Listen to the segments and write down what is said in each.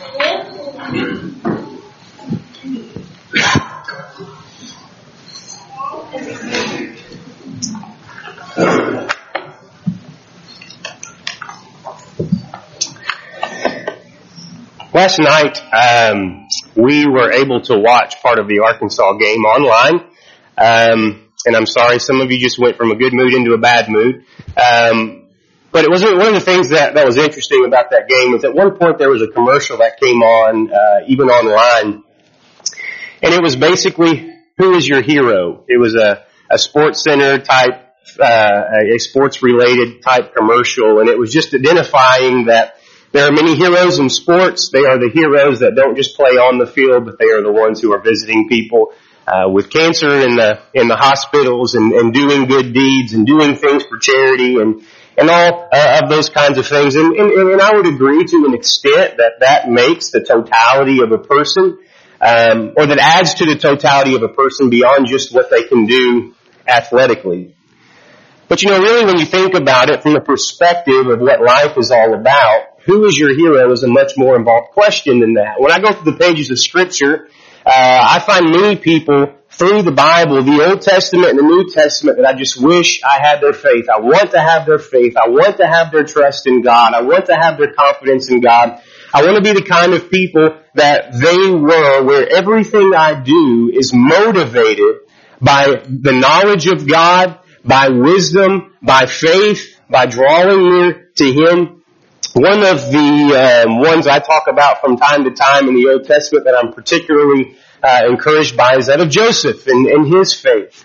Last night, we were able to watch part of the Arkansas game online. And I'm sorry, some of you just went from a good mood into a bad mood. But it wasn't one of the things that was interesting about that game was at one point there was a commercial that came on, even online. And it was basically, who is your hero? It was a sports center type, a sports related type commercial. And it was just identifying that there are many heroes in sports. They are the heroes that don't just play on the field, but they are the ones who are visiting people with cancer in the hospitals and doing good deeds and doing things for charity and all of those kinds of things. And I would agree to an extent that makes the totality of a person, or that adds to the totality of a person beyond just what they can do athletically. But really when you think about it from the perspective of what life is all about, who is your hero is a much more involved question than that. When I go through the pages of Scripture, I find many people through the Bible, the Old Testament and the New Testament, that I just wish I had their faith. I want to have their faith. I want to have their trust in God. I want to have their confidence in God. I want to be the kind of people that they were, where everything I do is motivated by the knowledge of God, by wisdom, by faith, by drawing near to Him. One of the ones I talk about from time to time in the Old Testament that I'm particularly encouraged by is that of Joseph and his faith.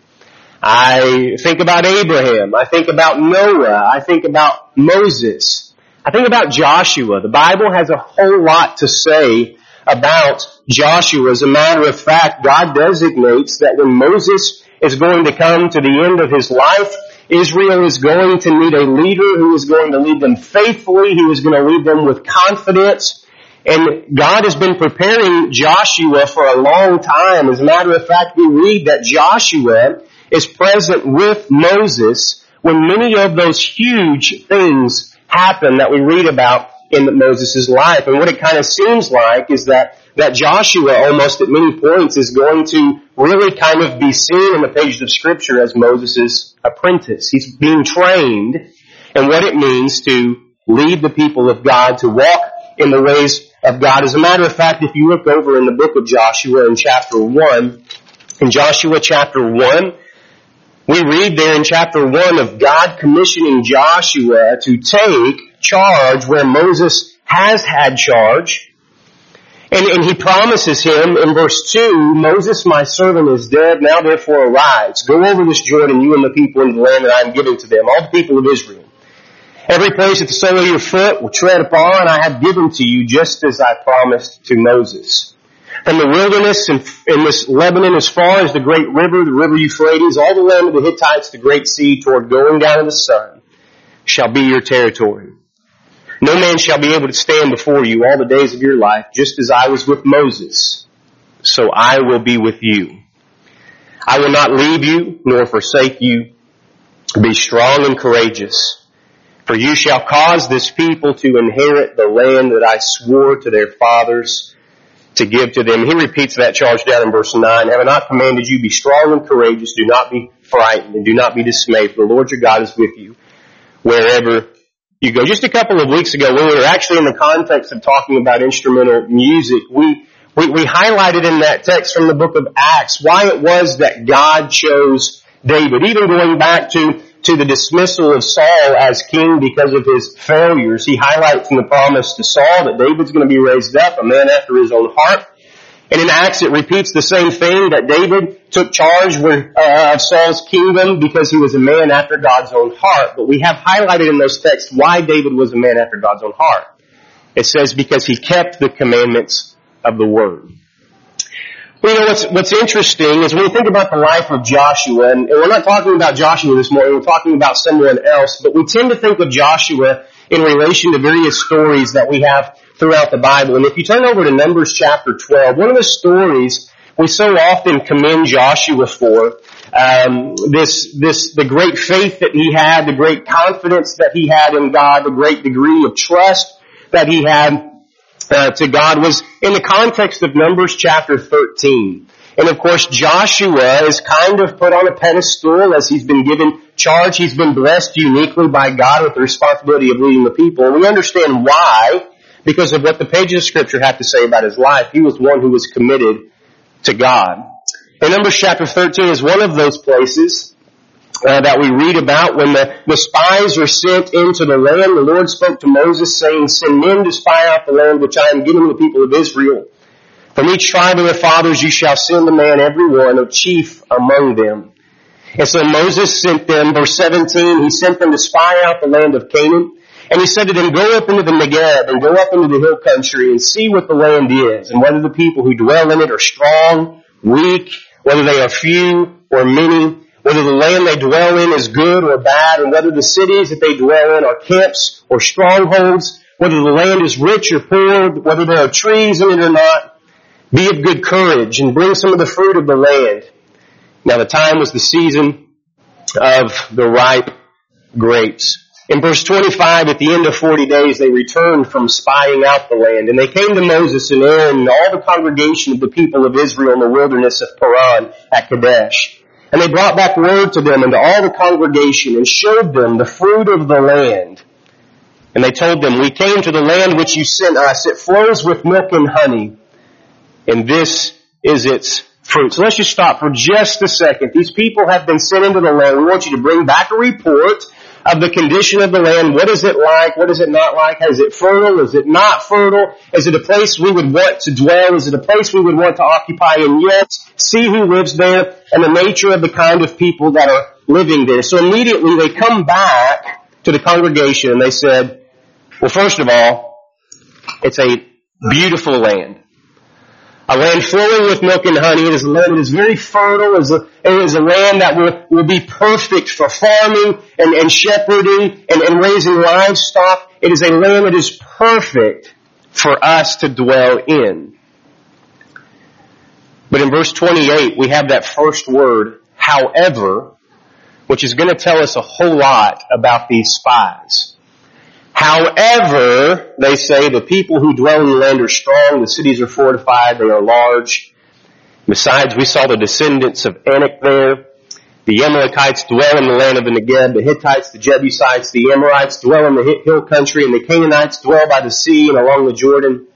I think about Abraham. I think about Noah. I think about Moses. I think about Joshua. The Bible has a whole lot to say about Joshua. As a matter of fact, God designates that when Moses is going to come to the end of his life, Israel is going to need a leader who is going to lead them faithfully, who is going to lead them with confidence. And God has been preparing Joshua for a long time. As a matter of fact, we read that Joshua is present with Moses when many of those huge things happen that we read about in Moses' life. And what it kind of seems like is that Joshua almost at many points is going to really kind of be seen in the pages of Scripture as Moses' apprentice. He's being trained in what it means to lead the people of God, to walk in the ways of God. As a matter of fact, if you look over in the book of Joshua in chapter 1, in Joshua chapter 1, we read there in chapter 1 of God commissioning Joshua to take charge where Moses has had charge. And he promises him in verse 2, Moses, my servant, is dead. Now therefore arise. Go over this Jordan, you and the people, into the land that I am giving to them, all the people of Israel. Every place that the sole of your foot will tread upon, I have given to you, just as I promised to Moses. From the wilderness in this Lebanon as far as the great river, the river Euphrates, all the land of the Hittites, the great sea, toward going down of the sun, shall be your territory. No man shall be able to stand before you all the days of your life, just as I was with Moses, so I will be with you. I will not leave you, nor forsake you. Be strong and courageous, for you shall cause this people to inherit the land that I swore to their fathers to give to them. He repeats that charge down in verse 9. Have I not commanded you, be strong and courageous, do not be frightened, and do not be dismayed, for the Lord your God is with you wherever you go. Just a couple of weeks ago, when we were actually in the context of talking about instrumental music, we highlighted in that text from the book of Acts why it was that God chose David. Even going back to the dismissal of Saul as king because of his failures, he highlights in the promise to Saul that David's going to be raised up, a man after his own heart. And in Acts it repeats the same thing, that David took charge of Saul's kingdom because he was a man after God's own heart. But we have highlighted in those texts why David was a man after God's own heart. It says because he kept the commandments of the Word. Well, what's interesting is when we think about the life of Joshua, and we're not talking about Joshua this morning, we're talking about someone else, but we tend to think of Joshua in relation to various stories that we have throughout the Bible. And if you turn over to Numbers chapter 12, one of the stories we so often commend Joshua for, the great faith that he had, the great confidence that he had in God, the great degree of trust that he had, to God was in the context of Numbers chapter 13. And of course, Joshua is kind of put on a pedestal as he's been given charge. He's been blessed uniquely by God with the responsibility of leading the people. And we understand why, because of what the pages of Scripture have to say about his life. He was one who was committed to God. And Numbers chapter 13 is one of those places that we read about when the spies are sent into the land. The Lord spoke to Moses, saying, "Send men to spy out the land which I am giving the people of Israel. From each tribe of their fathers you shall send a man, every one, a chief among them." And so Moses sent them, verse 17, he sent them to spy out the land of Canaan. And he said to them, "Go up into the Negev and go up into the hill country and see what the land is, and whether the people who dwell in it are strong, weak, whether they are few or many, whether the land they dwell in is good or bad, and whether the cities that they dwell in are camps or strongholds, whether the land is rich or poor, whether there are trees in it or not. Be of good courage and bring some of the fruit of the land." Now the time was the season of the ripe grapes. In verse 25, at the end of 40 days, they returned from spying out the land. And they came to Moses and Aaron and all the congregation of the people of Israel in the wilderness of Paran at Kadesh. And they brought back word to them and to all the congregation and showed them the fruit of the land. And they told them, "We came to the land which you sent us. It flows with milk and honey, and this is its fruit." So let's just stop for just a second. These people have been sent into the land. We want you to bring back a report of the condition of the land. What is it like? What is it not like? Is it fertile? Is it not fertile? Is it a place we would want to dwell? Is it a place we would want to occupy? And yet, see who lives there and the nature of the kind of people that are living there. So immediately they come back to the congregation and they said, well, first of all, it's a beautiful land. A land flowing with milk and honey. It is a land that is very fertile. It is a land that will be perfect for farming and shepherding and raising livestock. It is a land that is perfect for us to dwell in. But in verse 28, we have that first word, however, which is going to tell us a whole lot about these spies. However, they say, the people who dwell in the land are strong, the cities are fortified, they are large. Besides, we saw the descendants of Anak there. The Amalekites dwell in the land of the Negev, the Hittites, the Jebusites, the Amorites dwell in the hill country, and the Canaanites dwell by the sea and along the Jordan.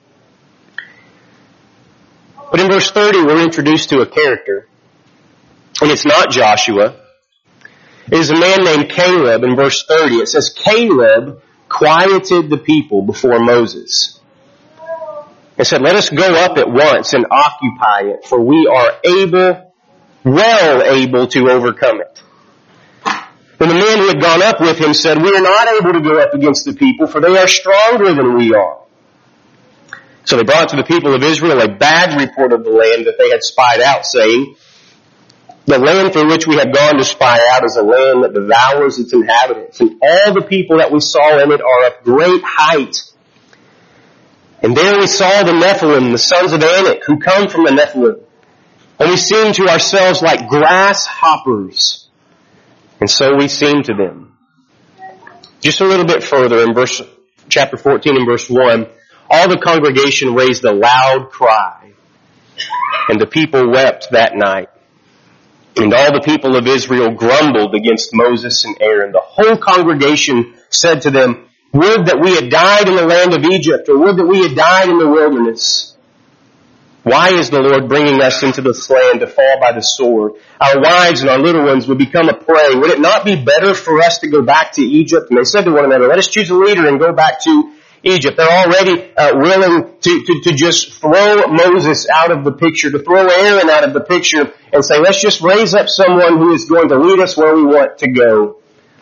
But in verse 30, we're introduced to a character. And it's not Joshua. It is a man named Caleb in verse 30. It says, Caleb quieted the people before Moses and said, "Let us go up at once and occupy it, for we are well able to overcome it." Then the man who had gone up with him said, "We are not able to go up against the people, for they are stronger than we are." So they brought to the people of Israel a bad report of the land that they had spied out, saying, "The land through which we have gone to spy out is a land that devours its inhabitants, and all the people that we saw in it are of great height. And there we saw the Nephilim, the sons of Anak, who come from the Nephilim. And we seemed to ourselves like grasshoppers, and so we seemed to them." Just a little bit further in chapter 14 and verse 1, all the congregation raised a loud cry, and the people wept that night. And all the people of Israel grumbled against Moses and Aaron. The whole congregation said to them, "Would that we had died in the land of Egypt, or would that we had died in the wilderness. Why is the Lord bringing us into this land to fall by the sword? Our wives and our little ones would become a prey. Would it not be better for us to go back to Egypt?" And they said to one another, "Let us choose a leader and go back to Egypt." They're already willing to just throw Moses out of the picture, to throw Aaron out of the picture, and say, let's just raise up someone who is going to lead us where we want to go.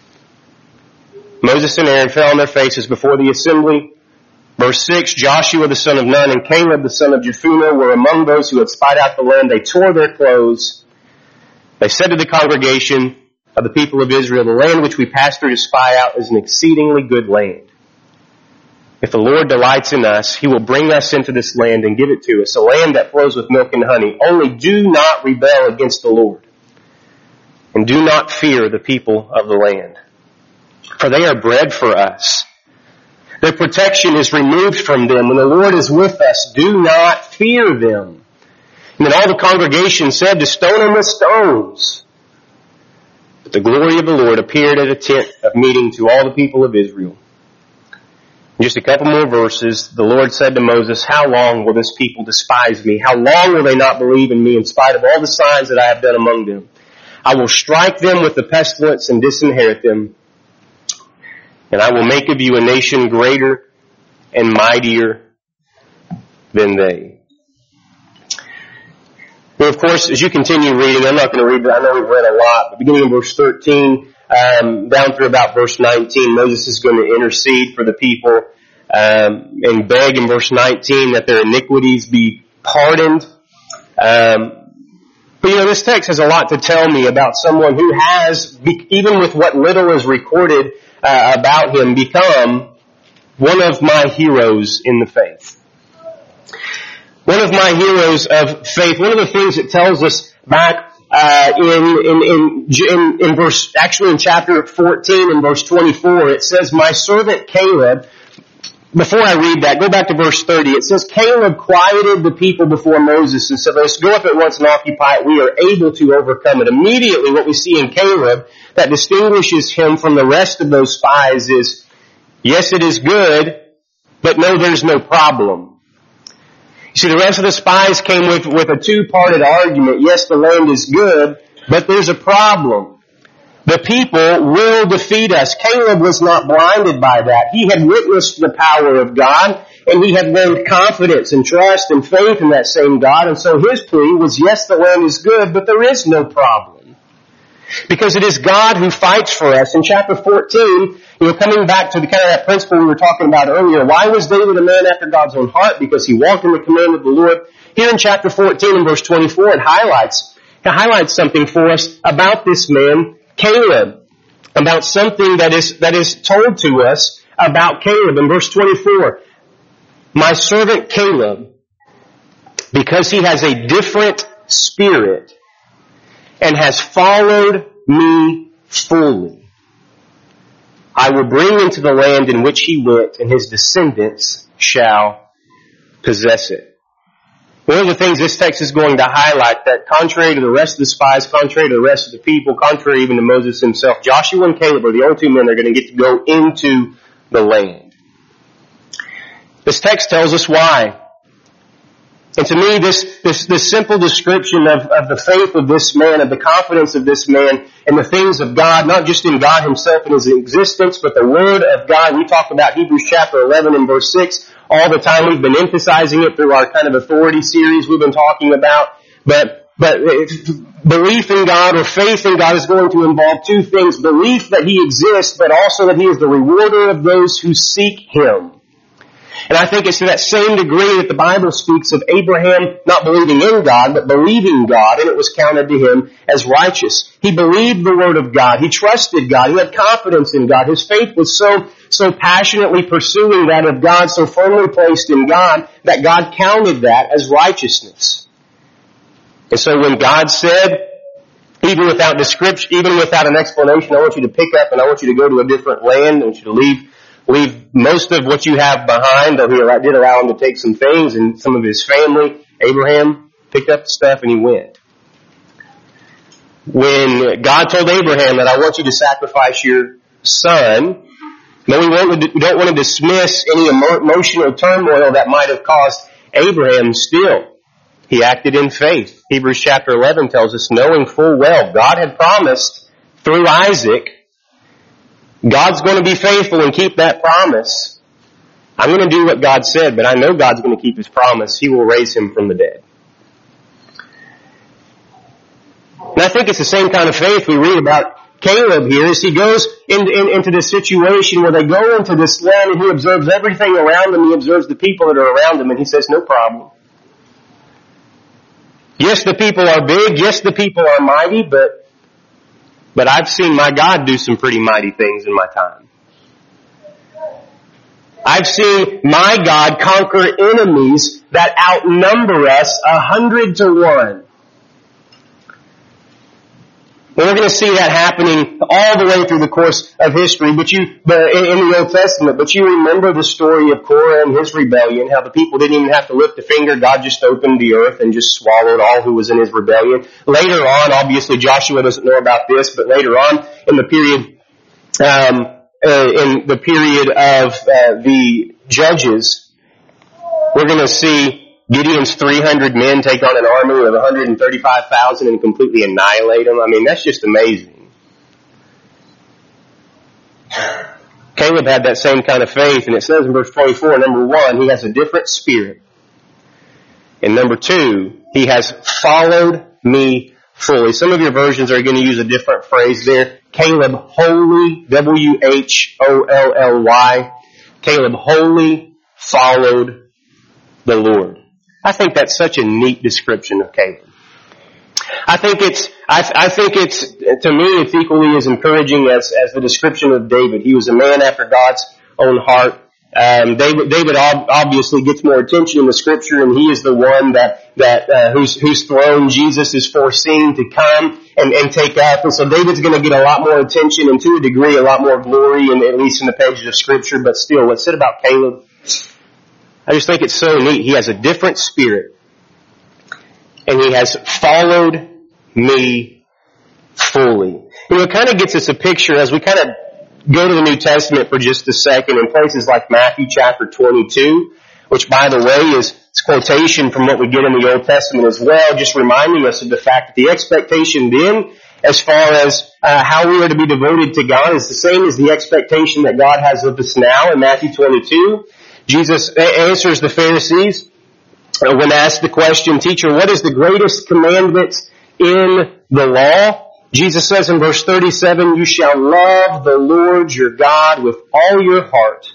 Moses and Aaron fell on their faces before the assembly. Verse 6, Joshua the son of Nun and Caleb the son of Jephunneh were among those who had spied out the land. They tore their clothes. They said to the congregation of the people of Israel, "The land which we passed through to spy out is an exceedingly good land. If the Lord delights in us, He will bring us into this land and give it to us, a land that flows with milk and honey. Only do not rebel against the Lord, and do not fear the people of the land, for they are bread for us. Their protection is removed from them. When the Lord is with us, do not fear them. And then all the congregation said to stone them with stones. But the glory of the Lord appeared at a tent of meeting to all the people of Israel. Just a couple more verses. The Lord said to Moses, how long will this people despise me? How long will they not believe in me in spite of all the signs that I have done among them? I will strike them with the pestilence and disinherit them. And I will make of you a nation greater and mightier than they. Well, of course, as you continue reading, I'm not going to read it. I know we've read a lot, but beginning in verse 13, down through about verse 19, Moses is going to intercede for the people, and beg in verse 19 that their iniquities be pardoned. But this text has a lot to tell me about someone who has, even with what little is recorded about him, become one of my heroes in the faith. One of my heroes of faith. One of the things it tells us back in verse, actually in chapter 14 and verse 24, it says, my servant Caleb. Before I read that, go back to verse 30. It says, Caleb quieted the people before Moses and said, let's go up at once and occupy it. We are able to overcome it. Immediately what we see in Caleb that distinguishes him from the rest of those spies is, yes, it is good, but no, there's no problem. You see, the rest of the spies came with a two-parted argument. Yes, the land is good, but there's a problem. The people will defeat us. Caleb was not blinded by that. He had witnessed the power of God, and he had learned confidence and trust and faith in that same God. And so his plea was, yes, the land is good, but there is no problem. Because it is God who fights for us. In chapter 14, coming back to the kind of that principle we were talking about earlier, why was David a man after God's own heart? Because he walked in the command of the Lord. Here in chapter 14 and verse 24, it highlights something for us about this man, Caleb, about something that is told to us about Caleb. In verse 24, my servant Caleb, because he has a different spirit and has followed me fully, I will bring into the land in which he went, and his descendants shall possess it. One of the things this text is going to highlight, that contrary to the rest of the spies, contrary to the rest of the people, contrary even to Moses himself, Joshua and Caleb are the only two men that are going to get to go into the land. This text tells us why. And to me, this simple description of the faith of this man, of the confidence of this man, and the things of God, not just in God himself and his existence, but the Word of God. We talk about Hebrews chapter 11 and verse 6 all the time. We've been emphasizing it through our kind of authority series we've been talking about. But belief in God or faith in God is going to involve two things. Belief that He exists, but also that He is the rewarder of those who seek Him. And I think it's to that same degree that the Bible speaks of Abraham not believing in God, but believing God, and it was counted to him as righteous. He believed the Word of God. He trusted God. He had confidence in God. His faith was so passionately pursuing that of God, so firmly placed in God, that God counted that as righteousness. And so when God said, even without description, even without an explanation, I want you to pick up and I want you to go to a different land, I want you to leave most of what you have behind, though He did allow him to take some things and some of his family. Abraham picked up the stuff and he went. When God told Abraham that I want you to sacrifice your son, no, we don't want to dismiss any emotional turmoil that might have caused Abraham still. He acted in faith. Hebrews chapter 11 tells us, knowing full well God had promised through Isaac, God's going to be faithful and keep that promise. I'm going to do what God said, but I know God's going to keep His promise. He will raise him from the dead. And I think it's the same kind of faith we read about Caleb here as he goes into this situation where they go into this land and he observes everything around him. He observes the people that are around him and he says, no problem. Yes, the people are big. Yes, the people are mighty, but I've seen my God do some pretty mighty things in my time. I've seen my God conquer enemies that outnumber us 100 to 1. And we're going to see that happening all the way through the course of history, in the Old Testament. But you remember the story of Korah and his rebellion, how the people didn't even have to lift a finger. God just opened the earth and just swallowed all who was in his rebellion. Later on, obviously Joshua doesn't know about this, but later on in the period of the Judges, we're going to see Gideon's 300 men take on an army of 135,000 and completely annihilate them. I mean, that's just amazing. Caleb had that same kind of faith, and it says in verse 24, number 1, he has a different spirit. And number 2, he has followed me fully. Some of your versions are going to use a different phrase there. Caleb wholly, W-H-O-L-L-Y. Caleb wholly followed the Lord. I think that's such a neat description of Caleb. I think it's, to me, it's equally as encouraging as the description of David. He was a man after God's own heart. David obviously gets more attention in the scripture, and he is the one whose throne Jesus is foreseen to come and take up. And so David's going to get a lot more attention, and to a degree, a lot more glory, at least in the pages of scripture. But still, what's said about Caleb? I just think it's so neat. He has a different spirit. And he has followed me fully. It kind of gets us a picture as we kind of go to the New Testament for just a second in places like Matthew chapter 22, which by the way is quotation from what we get in the Old Testament as well, just reminding us of the fact that the expectation then as far as how we are to be devoted to God is the same as the expectation that God has of us now in Matthew 22. Jesus answers the Pharisees when asked the question, Teacher, what is the greatest commandment in the law? Jesus says in verse 37, You shall love the Lord your God with all your heart,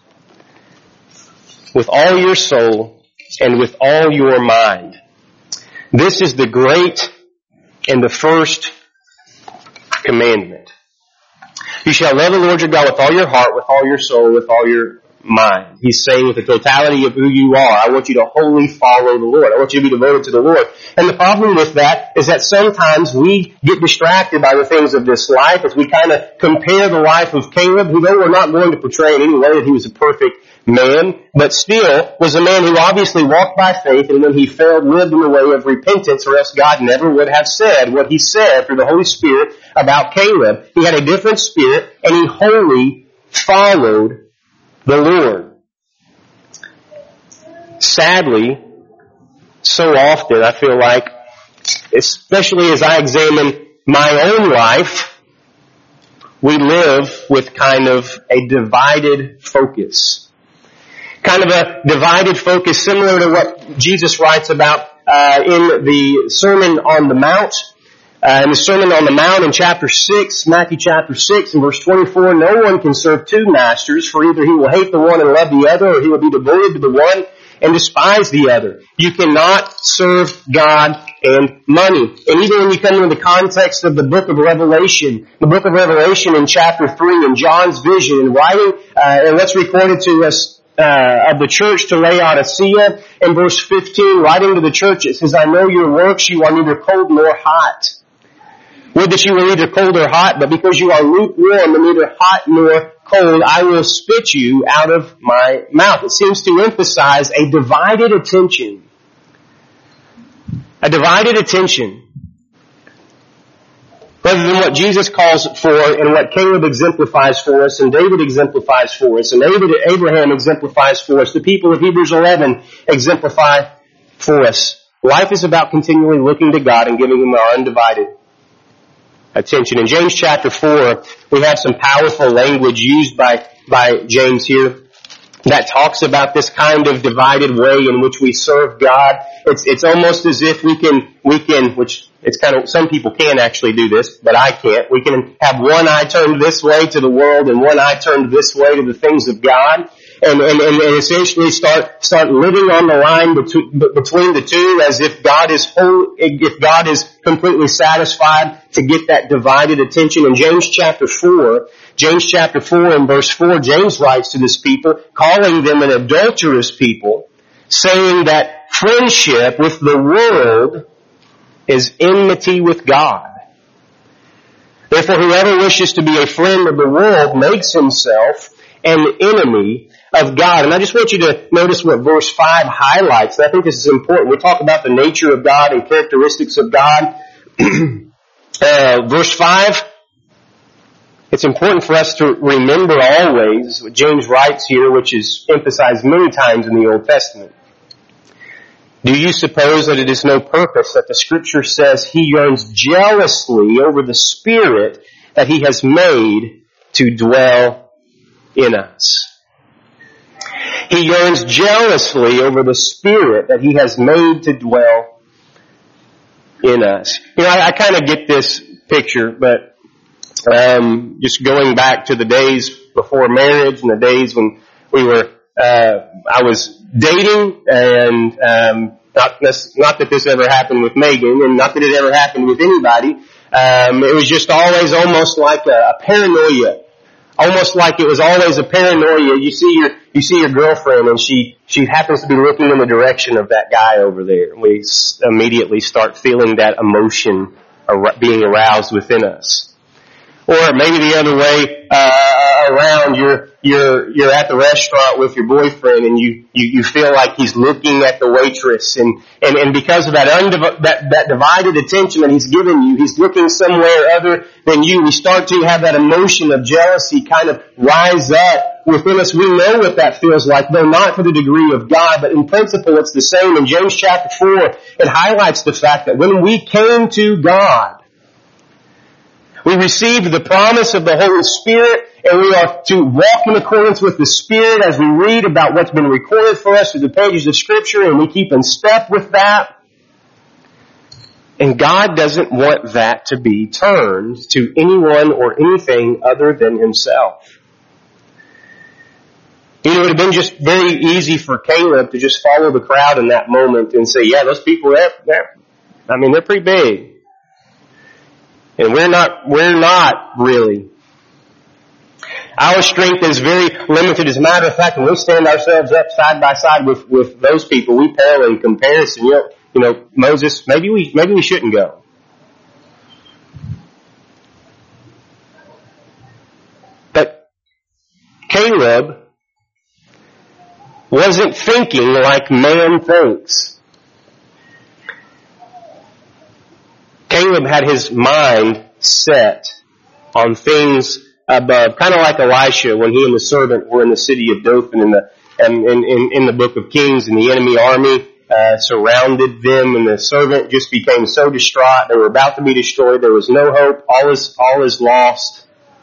with all your soul, and with all your mind. This is the great and the first commandment. You shall love the Lord your God with all your heart, with all your soul, with all your mind. He's saying with the totality of who you are, I want you to wholly follow the Lord. I want you to be devoted to the Lord. And the problem with that is that sometimes we get distracted by the things of this life as we kind of compare the life of Caleb, who though we're not going to portray in any way that he was a perfect man, but still was a man who obviously walked by faith, and when he failed, lived in the way of repentance, or else God never would have said what he said through the Holy Spirit about Caleb. He had a different spirit, and he wholly followed the Lord. Sadly, so often I feel like, especially as I examine my own life, we live with kind of a divided focus. Kind of a divided focus similar to what Jesus writes about in the Sermon on the Mount. In the Sermon on the Mount in chapter 6, Matthew chapter 6 and verse 24, no one can serve two masters, for either he will hate the one and love the other, or he will be devoted to the one and despise the other. You cannot serve God and money. And even when you come into the context of the book of Revelation in chapter 3, in John's vision and writing, and what's recorded to us of the church to Laodicea, in verse 15, writing to the church, it says, I know your works, you are neither cold nor hot. Would that you were neither cold or hot, but because you are lukewarm and neither hot nor cold, I will spit you out of my mouth. It seems to emphasize a divided attention. A divided attention. Rather than what Jesus calls for and what Caleb exemplifies for us and David exemplifies for us and Abraham exemplifies for us, the people of Hebrews 11 exemplify for us. Life is about continually looking to God and giving Him our undivided attention. In James chapter 4, we have some powerful language used by James here that talks about this kind of divided way in which we serve God. It's almost as if we can, which it's kind of, some people can actually do this, but I can't. We can have one eye turned this way to the world and one eye turned this way to the things of God. And essentially start living on the line between the two as if God is whole, if God is completely satisfied to get that divided attention. In James chapter 4 in verse 4, James writes to this people, calling them an adulterous people, saying that friendship with the world is enmity with God. Therefore, whoever wishes to be a friend of the world makes himself an enemy of God. And I just want you to notice what verse 5 highlights. And I think this is important. We talk about the nature of God and characteristics of God. Verse 5, it's important for us to remember always what James writes here, which is emphasized many times in the Old Testament. Do you suppose that it is no purpose that the Scripture says he yearns jealously over the Spirit that he has made to dwell in us? He yearns jealously over the Spirit that he has made to dwell in us. You know, I kind of get this picture, but just going back to the days before marriage and the days when I was dating, and not that this ever happened with Megan, and not that it ever happened with anybody. It was just always almost like a paranoia. Almost like it was always a paranoia. You see your girlfriend, and she happens to be looking in the direction of that guy over there. We immediately start feeling that emotion being aroused within us. Or maybe the other way around, you're at the restaurant with your boyfriend, and you feel like he's looking at the waitress, and because of that divided attention that he's given you, he's looking somewhere other than you. We start to have that emotion of jealousy kind of rise up within us. We know what that feels like, though not to the degree of God, but in principle it's the same. In James chapter 4, it highlights the fact that when we came to God, we received the promise of the Holy Spirit, and we are to walk in accordance with the Spirit as we read about what's been recorded for us through the pages of Scripture, and we keep in step with that. And God doesn't want that to be turned to anyone or anything other than Himself. You know, it would have been just very easy for Caleb to just follow the crowd in that moment and say, yeah, those people, they're pretty big. And we're not really. Our strength is very limited. As a matter of fact, when we stand ourselves up side by side with those people, we pale in comparison. You know, Moses, maybe we shouldn't go. But Caleb wasn't thinking like man thinks. Caleb had his mind set on things above, kind of like Elisha when he and the servant were in the city of Dothan in the book of Kings, and the enemy army surrounded them, and the servant just became so distraught. They were about to be destroyed. There was no hope. All is lost.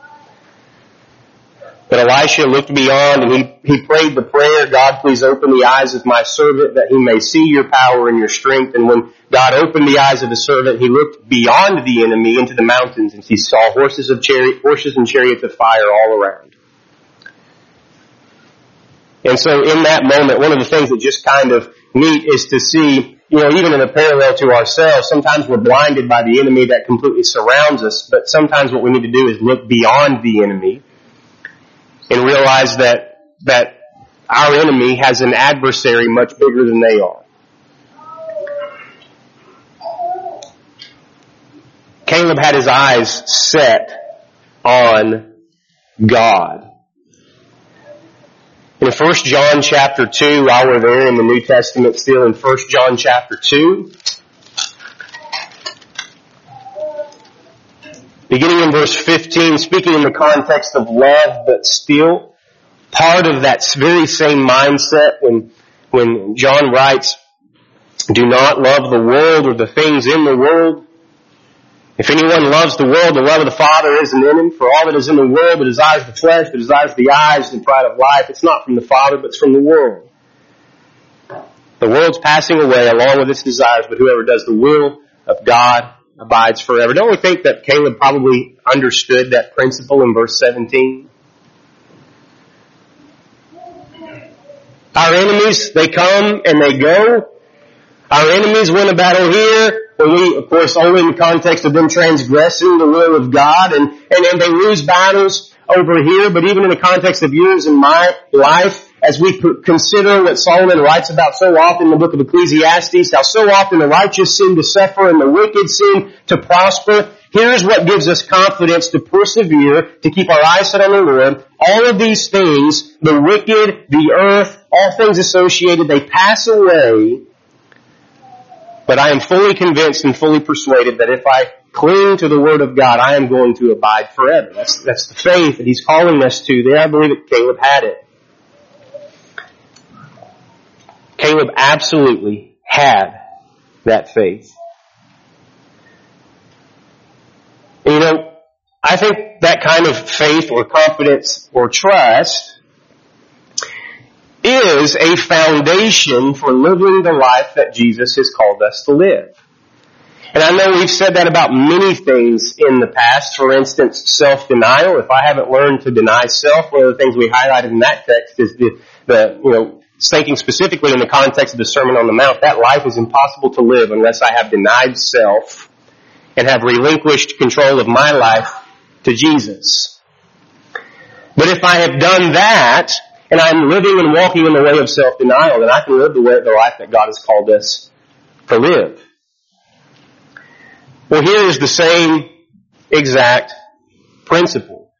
But Elisha looked beyond, and he prayed the prayer, God, please open the eyes of my servant that he may see your power and your strength. And when God opened the eyes of the servant, he looked beyond the enemy into the mountains, and he saw horses and chariots of fire all around. And so in that moment, one of the things that just kind of neat is to see, even in a parallel to ourselves, sometimes we're blinded by the enemy that completely surrounds us, but sometimes what we need to do is look beyond the enemy and realize that our enemy has an adversary much bigger than they are. Caleb had his eyes set on God. In 1 John chapter 2, while we're there in the New Testament still, in 1 John chapter 2, beginning in verse 15, speaking in the context of love, but still part of that very same mindset when John writes, do not love the world or the things in the world. If anyone loves the world, the love of the Father isn't in him. For all that is in the world, the desires of the flesh, the desires of the eyes, and pride of life, it's not from the Father, but it's from the world. The world's passing away along with its desires, but whoever does the will of God abides forever. Don't we think that Caleb probably understood that principle in verse 17? Our enemies, they come and they go. Our enemies win a battle here, and we, of course, only in the context of them transgressing the will of God, and they lose battles over here, but even in the context of yours and my life, as we consider what Solomon writes about so often in the book of Ecclesiastes, how so often the righteous seem to suffer and the wicked seem to prosper, Here's what gives us confidence to persevere, to keep our eyes set on the Lord. All of these things, the wicked, the earth, all things associated, they pass away. But I am fully convinced and fully persuaded that if I cling to the Word of God, I am going to abide forever. That's the faith that He's calling us to. There I believe that Caleb had it. Caleb absolutely had that faith. And you know, I think that kind of faith or confidence or trust is a foundation for living the life that Jesus has called us to live. And I know we've said that about many things in the past. For instance, self-denial. If I haven't learned to deny self, one of the things we highlighted in that text is thinking specifically in the context of the Sermon on the Mount, that life is impossible to live unless I have denied self and have relinquished control of my life to Jesus. But if I have done that, and I'm living and walking in the way of self-denial, then I can live the life that God has called us to live. Well, here is the same exact principle.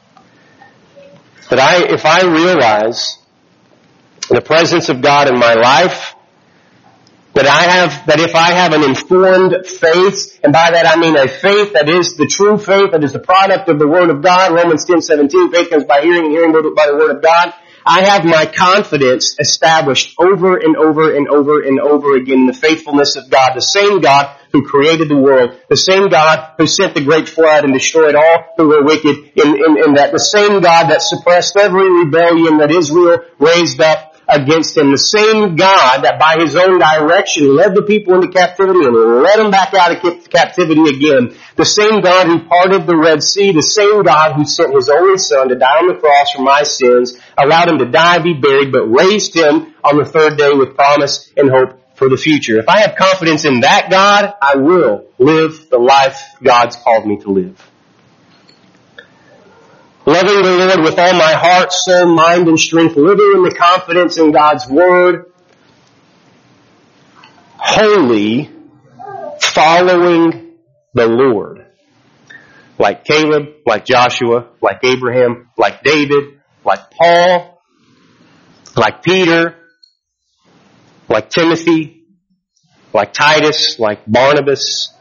That if I realize the presence of God in my life, that if I have an informed faith, and by that I mean a faith that is the true faith, that is the product of the Word of God, Romans 10:17, faith comes by hearing and hearing by the Word of God, I have my confidence established over and over and over and over again in the faithfulness of God, the same God who created the world, the same God who sent the great flood and destroyed all who were wicked, in that the same God that suppressed every rebellion that Israel raised up against him, the same God that by His own direction led the people into captivity and led them back out of captivity again, the same God who parted the Red Sea, the same God who sent His only Son to die on the cross for my sins, allowed Him to die, be buried, but raised Him on the third day with promise and hope for the future. If I have confidence in that God, I will live the life God's called me to live. Loving the Lord with all my heart, soul, mind, and strength, living in the confidence in God's Word, wholly following the Lord. Like Caleb, like Joshua, like Abraham, like David, like Paul, like Peter, like Timothy, like Titus, like Barnabas.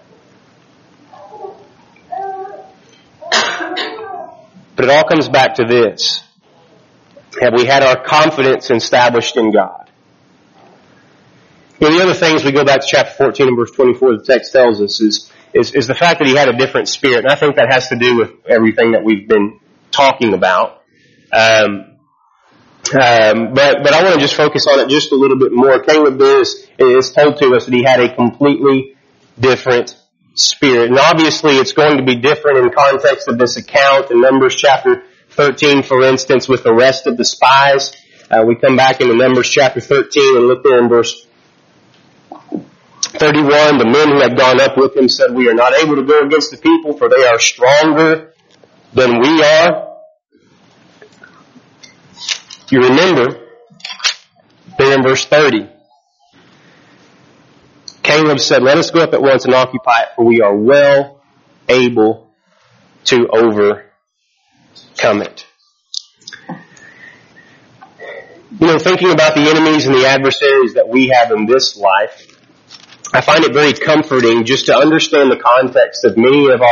But it all comes back to this. Have we had our confidence established in God? And the other thing as we go back to chapter 14 and verse 24, the text tells us is the fact that he had a different spirit. And I think that has to do with everything that we've been talking about. But I want to just focus on it just a little bit more. Caleb is told to us that he had a completely different spirit. And obviously it's going to be different in context of this account in Numbers chapter 13, for instance, with the rest of the spies. We come back into Numbers chapter 13 and look there in verse 31. The men who had gone up with him said, "We are not able to go against the people, for they are stronger than we are." You remember there in verse 30. Caleb said, "Let us go up at once and occupy it, for we are well able to overcome it." You know, thinking about the enemies and the adversaries that we have in this life, I find it very comforting just to understand the context of many of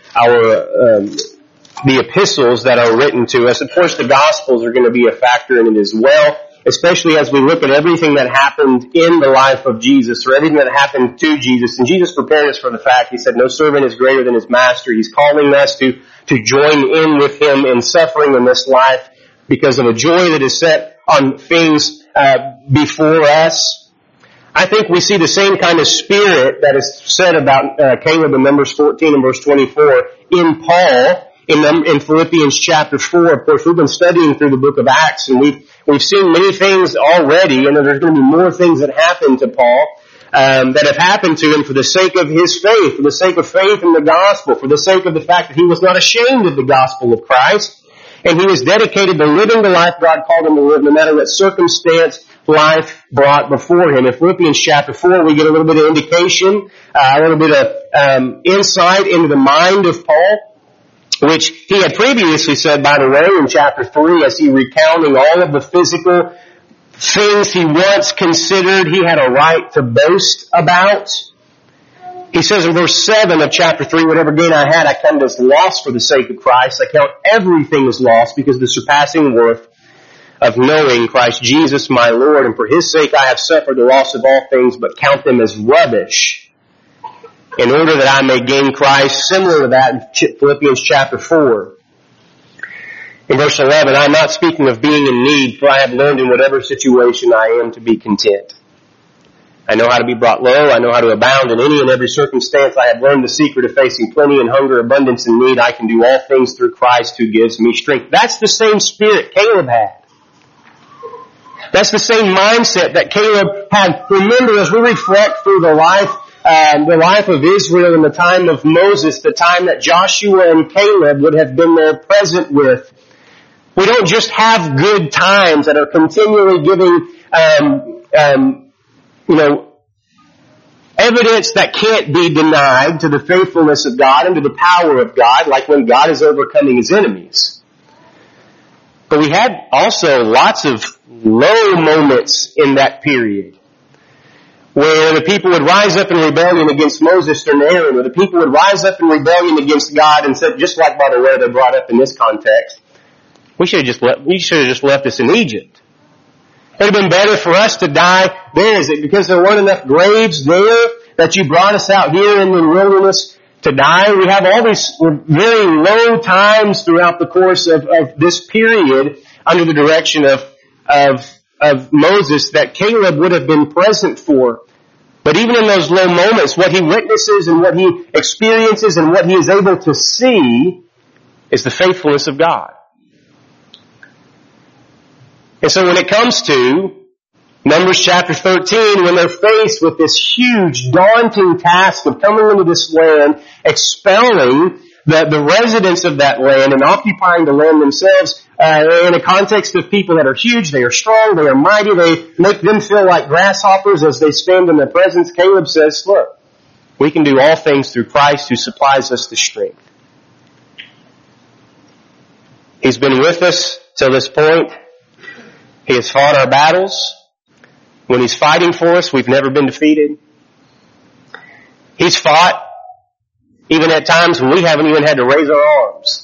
the epistles that are written to us. Of course, the Gospels are going to be a factor in it as well, especially as we look at everything that happened in the life of Jesus, or everything that happened to Jesus. And Jesus prepared us for the fact, He said, no servant is greater than his master. He's calling us to join in with Him in suffering in this life because of a joy that is set on things before us. I think we see the same kind of spirit that is said about Caleb in Numbers 14 and verse 24 in Paul in Philippians chapter 4. Of course, we've been studying through the book of Acts, and we've seen many things already, and there's going to be more things that happen to Paul that have happened to him for the sake of his faith, for the sake of faith in the gospel, for the sake of the fact that he was not ashamed of the gospel of Christ, and he was dedicated to living the life God called him to live, no matter what circumstance life brought before him. In Philippians chapter 4, we get a little bit of indication, a little bit of insight into the mind of Paul, which he had previously said, by the way, in chapter 3, as he recounting all of the physical things he once considered he had a right to boast about. He says in verse 7 of chapter 3, whatever gain I had, I counted as loss for the sake of Christ. I count everything as loss because of the surpassing worth of knowing Christ Jesus my Lord. And for his sake I have suffered the loss of all things, but count them as rubbish, in order that I may gain Christ. Similar to that in Philippians chapter 4. In verse 11, I am not speaking of being in need, for I have learned in whatever situation I am to be content. I know how to be brought low. I know how to abound in any and every circumstance. I have learned the secret of facing plenty and hunger, abundance and need. I can do all things through Christ who gives me strength. That's the same spirit Caleb had. That's the same mindset that Caleb had. Remember, as we reflect through the life of Israel in the time of Moses, the time that Joshua and Caleb would have been there present with, we don't just have good times that are continually giving, evidence that can't be denied to the faithfulness of God and to the power of God, like when God is overcoming his enemies. But we had also lots of low moments in that period, where the people would rise up in rebellion against Moses and Aaron, or the people would rise up in rebellion against God and said, just like, by the way, they brought up in this context, we should have just left us in Egypt. It would have been better for us to die there. Is it because there weren't enough graves there that you brought us out here in the wilderness to die? We have all these very low times throughout the course of this period under the direction of Moses that Caleb would have been present for. But even in those low moments, what he witnesses and what he experiences and what he is able to see is the faithfulness of God. And so when it comes to Numbers chapter 13, when they're faced with this huge, daunting task of coming into this land, expelling the residents of that land and occupying the land themselves, in a context of people that are huge, they are strong, they are mighty, they make them feel like grasshoppers as they stand in their presence, Caleb says, look, we can do all things through Christ who supplies us the strength. He's been with us till this point. He has fought our battles. When he's fighting for us, we've never been defeated. He's fought even at times when we haven't even had to raise our arms.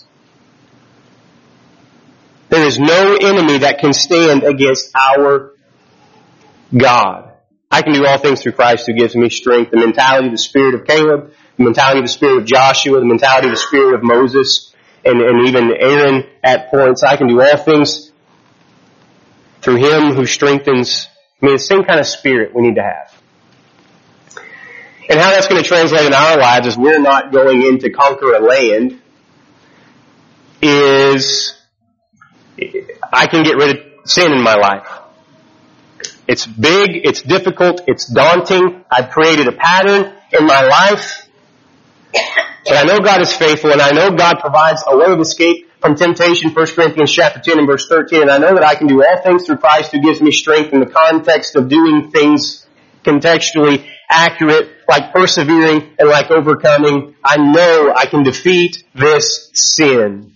There is no enemy that can stand against our God. I can do all things through Christ who gives me strength. The mentality of the spirit of Caleb, the mentality of the spirit of Joshua, the mentality of the spirit of Moses, and even Aaron at points. I can do all things through him who strengthens me. The same kind of spirit we need to have. And how that's going to translate in our lives as we're not going in to conquer a land is I can get rid of sin in my life. It's big, it's difficult, it's daunting. I've created a pattern in my life. But I know God is faithful, and I know God provides a way of escape from temptation, 1 Corinthians chapter 10 and verse 13. And I know that I can do all things through Christ who gives me strength in the context of doing things contextually accurate, like persevering and like overcoming. I know I can defeat this sin.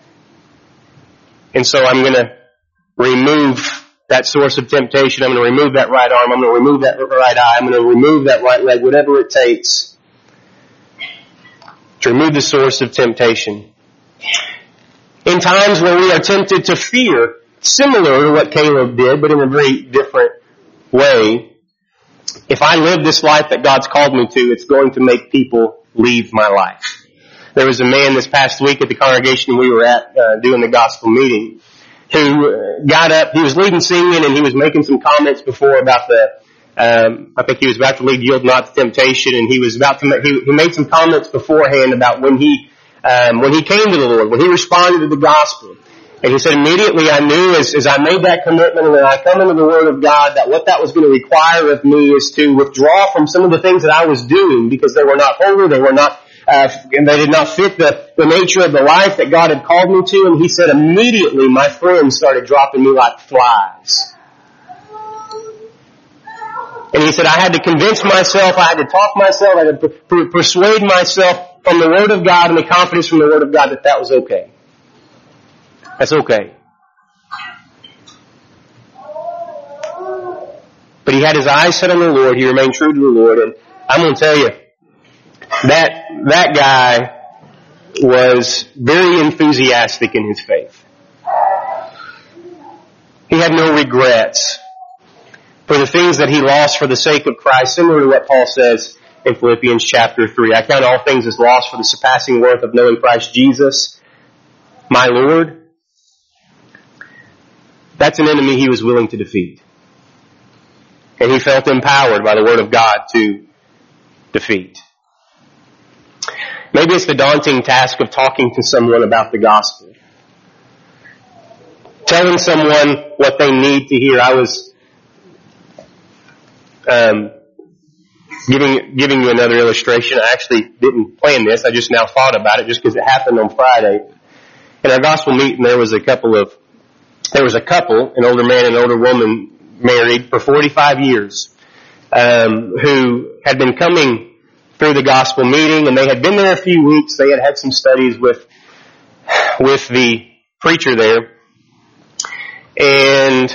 And so I'm going to remove that source of temptation. I'm going to remove that right arm. I'm going to remove that right eye. I'm going to remove that right leg, whatever it takes to remove the source of temptation. In times when we are tempted to fear, similar to what Caleb did, but in a very different way, if I live this life that God's called me to, it's going to make people leave my life. There was a man this past week at the congregation we were at doing the gospel meeting who got up, he was leading singing, and he was making some comments before about I think he was about to lead Yield Not to Temptation, and he was about to he made some comments beforehand about when he came to the Lord, when he responded to the gospel. And he said, immediately I knew as I made that commitment and when I come into the Word of God that what that was going to require of me is to withdraw from some of the things that I was doing because they were not holy, they were not, and they did not fit the nature of the life that God had called me to. And he said, immediately my friends started dropping me like flies. And he said, I had to convince myself, I had to talk myself, I had to persuade myself from the Word of God and the confidence from the Word of God that was okay. That's okay. But he had his eyes set on the Lord. He remained true to the Lord. And I'm going to tell you, that guy was very enthusiastic in his faith. He had no regrets for the things that he lost for the sake of Christ, similar to what Paul says in Philippians chapter 3. I count all things as lost for the surpassing worth of knowing Christ Jesus, my Lord. That's an enemy he was willing to defeat. And he felt empowered by the Word of God to defeat. Maybe it's the daunting task of talking to someone about the gospel. Telling someone what they need to hear. I was giving you another illustration. I actually didn't plan this. I just now thought about it just because it happened on Friday. In our gospel meeting, there was a couple, an older man and an older woman, married for 45 years, who had been coming through the gospel meeting, and they had been there a few weeks. They had had some studies with the preacher there. And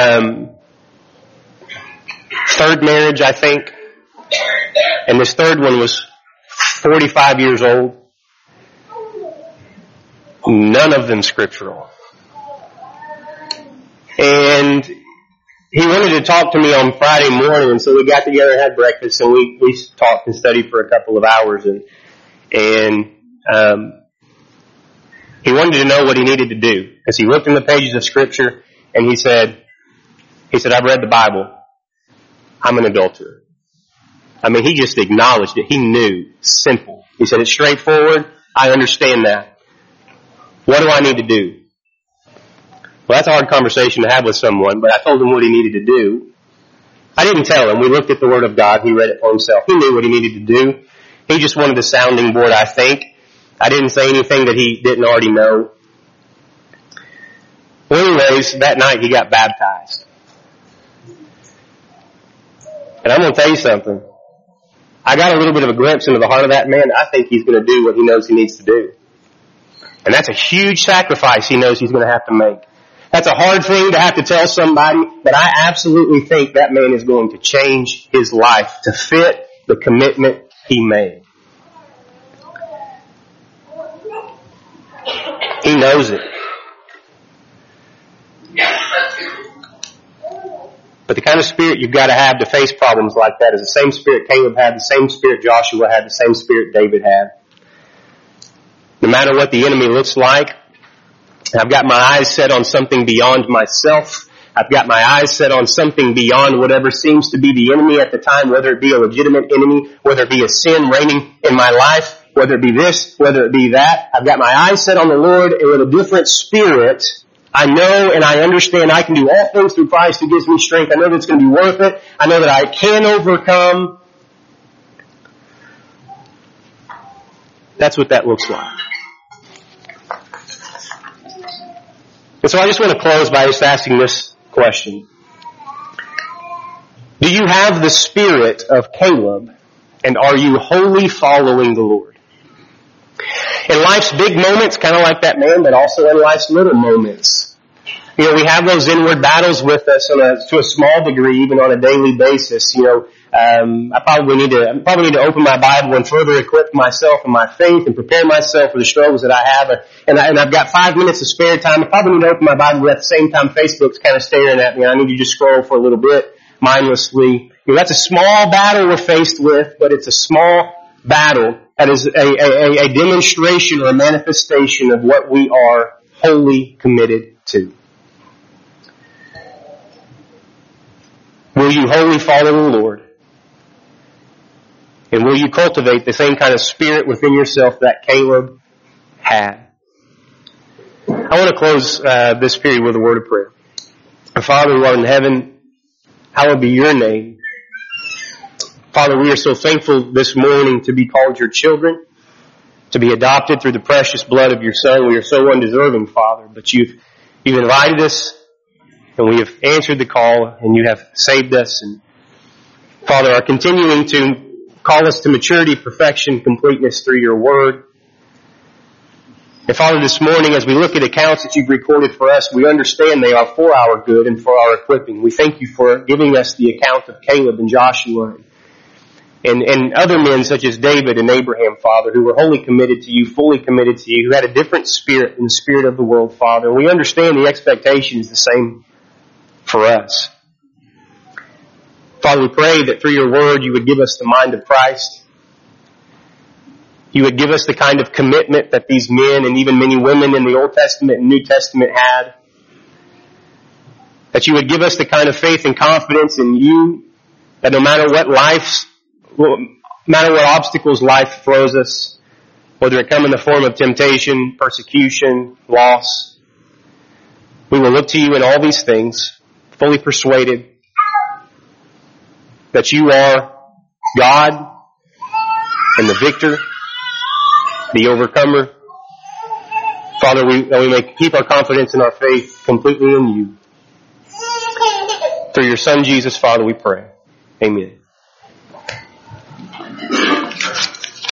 third marriage, I think. And this third one was 45 years old. None of them scriptural. And he wanted to talk to me on Friday morning, and so we got together and had breakfast, and we talked and studied for a couple of hours, and he wanted to know what he needed to do. As he looked in the pages of Scripture, and he said, I've read the Bible. I'm an adulterer. I mean, he just acknowledged it. He knew. Simple. He said, it's straightforward. I understand that. What do I need to do? Well, that's a hard conversation to have with someone, but I told him what he needed to do. I didn't tell him. We looked at the Word of God. He read it for himself. He knew what he needed to do. He just wanted a sounding board, I think. I didn't say anything that he didn't already know. Well, anyways, that night he got baptized. And I'm going to tell you something. I got a little bit of a glimpse into the heart of that man. I think he's going to do what he knows he needs to do. And that's a huge sacrifice he knows he's going to have to make. That's a hard thing to have to tell somebody, but I absolutely think that man is going to change his life to fit the commitment he made. He knows it. But the kind of spirit you've got to have to face problems like that is the same spirit Caleb had, the same spirit Joshua had, the same spirit David had. No matter what the enemy looks like, I've got my eyes set on something beyond myself. I've got my eyes set on something beyond whatever seems to be the enemy at the time, whether it be a legitimate enemy, whether it be a sin reigning in my life, whether it be this, whether it be that. I've got my eyes set on the Lord, and with a different spirit, I know and I understand I can do all things through Christ who gives me strength. I know that it's going to be worth it. I know that I can overcome. That's what that looks like. And so I just want to close by just asking this question. Do you have the spirit of Caleb, and are you wholly following the Lord? In life's big moments, kind of like that man, but also in life's little moments. You know, we have those inward battles with us to a small degree, even on a daily basis. You know, I probably need to open my Bible and further equip myself in my faith and prepare myself for the struggles that I have. And I've got 5 minutes of spare time. I probably need to open my Bible, but at the same time, Facebook's kind of staring at me. I need to just scroll for a little bit mindlessly. You know, that's a small battle we're faced with, but it's a small battle that is a demonstration or a manifestation of what we are wholly committed to. Will you wholly follow the Lord? And will you cultivate the same kind of spirit within yourself that Caleb had? I want to close this period with a word of prayer. Our Father who art in heaven, hallowed be your name. Father, we are so thankful this morning to be called your children, to be adopted through the precious blood of your Son. We are so undeserving, Father, but you've invited us, and we have answered the call, and you have saved us, and Father, are continuing to call us to maturity, perfection, completeness through your word. And Father, this morning, as we look at accounts that you've recorded for us, we understand they are for our good and for our equipping. We thank you for giving us the account of Caleb and Joshua and other men such as David and Abraham, Father, who were wholly committed to you, fully committed to you, who had a different spirit than the spirit of the world, Father. We understand the expectation is the same for us. Father, we pray that through your word you would give us the mind of Christ. You would give us the kind of commitment that these men and even many women in the Old Testament and New Testament had. That you would give us the kind of faith and confidence in you that no matter what obstacles life throws us, whether it come in the form of temptation, persecution, loss, we will look to you in all these things, fully persuaded that you are God and the victor, the overcomer. Father, that we may keep our confidence and our faith completely in you. Through your Son, Jesus, Father, we pray. Amen.